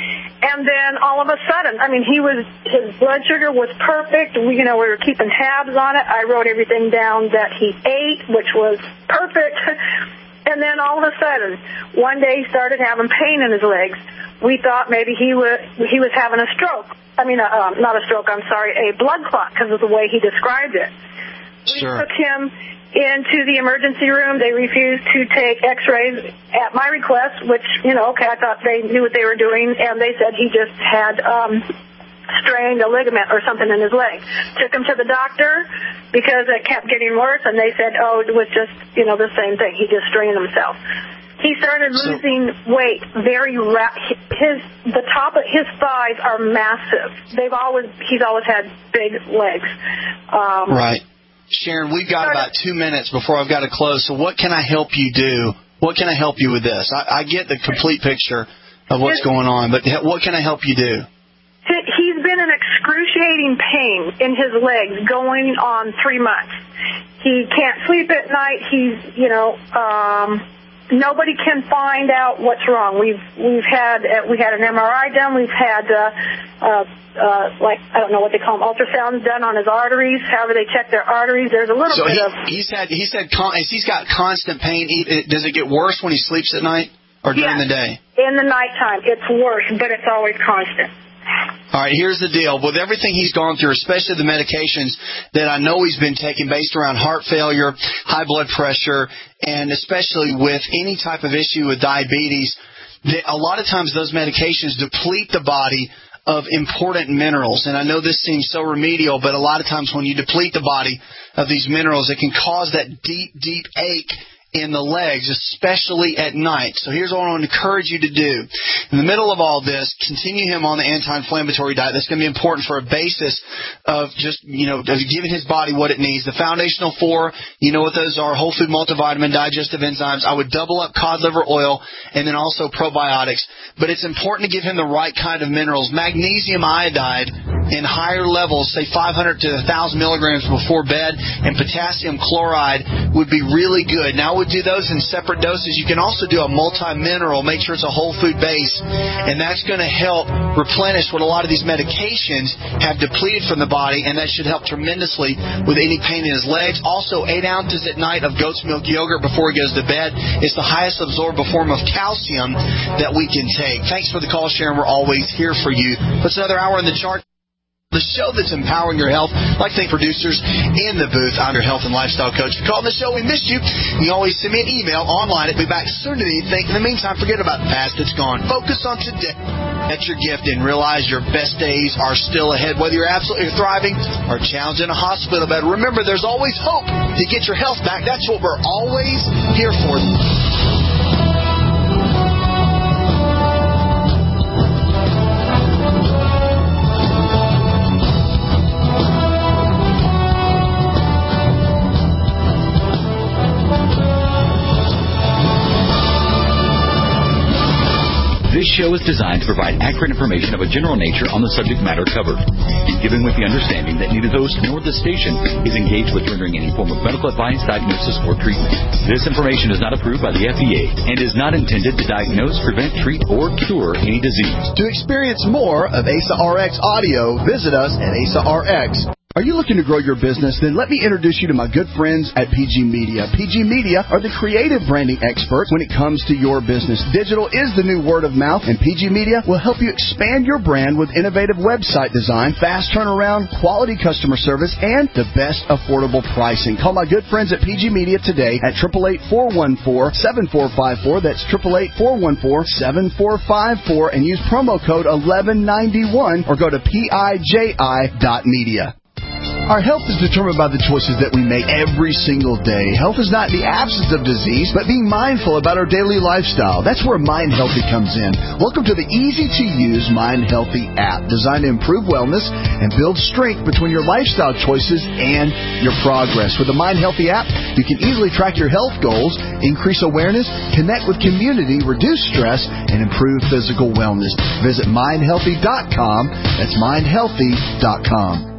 and then all of a sudden, I mean, he was, his blood sugar was perfect. We, you know, we were keeping tabs on it. I wrote everything down that he ate, which was perfect. And then all of a sudden, one day he started having pain in his legs. We thought maybe he was, he was having a stroke. I mean, uh, um, not a stroke, I'm sorry, a blood clot, because of the way he described it. Sure. We took him into the emergency room. They refused to take x-rays at my request, which, you know, okay, I thought they knew what they were doing, and they said he just had um, strained a ligament or something in his leg. Took him to the doctor because it kept getting worse, and they said, oh, it was just, you know, the same thing. He just strained himself. He started losing weight very rapid. His the top of his thighs are massive. They've always he's always had big legs. Um, right. Sharon, we've got about two minutes before I've got to close, so what can I help you do? What can I help you with this? I, I get the complete picture of what's going on, but what can I help you do? He's been in excruciating pain in his legs going on three months. He can't sleep at night. He's, you know, um, nobody can find out what's wrong. We've we've had uh, we had an M R I done. We've had uh, uh, uh, like I don't know what they call them, ultrasounds done on his arteries. However they check their arteries, there's a little so bit he, of. He's had he's had con- he's got constant pain. He, does it get worse when he sleeps at night or during yes, the day? In the nighttime, it's worse, but it's always constant. All right, here's the deal. With everything he's gone through, especially the medications that I know he's been taking based around heart failure, high blood pressure, and especially with any type of issue with diabetes, a lot of times those medications deplete the body of important minerals. And I know this seems so remedial, but a lot of times when you deplete the body of these minerals, it can cause that deep, deep ache in the legs, especially at night. So here's what I want to encourage you to do. In the middle of all this, continue him on the anti-inflammatory diet. That's going to be important for a basis of just, you know, giving his body what it needs. The foundational four, you know what those are, whole food multivitamin, digestive enzymes. I would double up cod liver oil and then also probiotics. But it's important to give him the right kind of minerals. Magnesium iodide in higher levels, say five hundred to one thousand milligrams before bed, and potassium chloride would be really good. Now, would do those in separate doses. You can also do a multi-mineral, make sure it's a whole food base, and that's going to help replenish what a lot of these medications have depleted from the body, and that should help tremendously with any pain in his legs. Also, eight ounces at night of goat's milk yogurt before he goes to bed. It's the highest absorbable form of calcium that we can take. Thanks for the call, Sharon. We're always here for you. What's another hour in the chart? The show that's empowering your health. I'd like to thank producers in the booth. I'm your health and lifestyle coach. If you called the show, we missed you. You can always send me an email online. I'll be back sooner than you think. In the meantime, forget about the past. It's gone. Focus on today. That's your gift, and realize your best days are still ahead. Whether you're absolutely thriving or challenged in a hospital bed, remember there's always hope to get your health back. That's what we're always here for. This show is designed to provide accurate information of a general nature on the subject matter covered, and given with the understanding that neither the host nor the station is engaged with rendering any form of medical advice, diagnosis, or treatment. This information is not approved by the F D A and is not intended to diagnose, prevent, treat, or cure any disease. To experience more of A S A R X audio, visit us at A S A R X. Are you looking to grow your business? Then let me introduce you to my good friends at P G Media. P G Media are the creative branding experts when it comes to your business. Digital is the new word of mouth, and P G Media will help you expand your brand with innovative website design, fast turnaround, quality customer service, and the best affordable pricing. Call my good friends at P G Media today at eight eight eight, four one four, seven four five four. That's eight eight eight, four one four, seven four five four, and use promo code eleven ninety-one or go to P I J I dot media. Our health is determined by the choices that we make every single day. Health is not the absence of disease, but being mindful about our daily lifestyle. That's where Mind Healthy comes in. Welcome to the easy-to-use Mind Healthy app, designed to improve wellness and build strength between your lifestyle choices and your progress. With the Mind Healthy app, you can easily track your health goals, increase awareness, connect with community, reduce stress, and improve physical wellness. Visit mind healthy dot com. That's mind healthy dot com.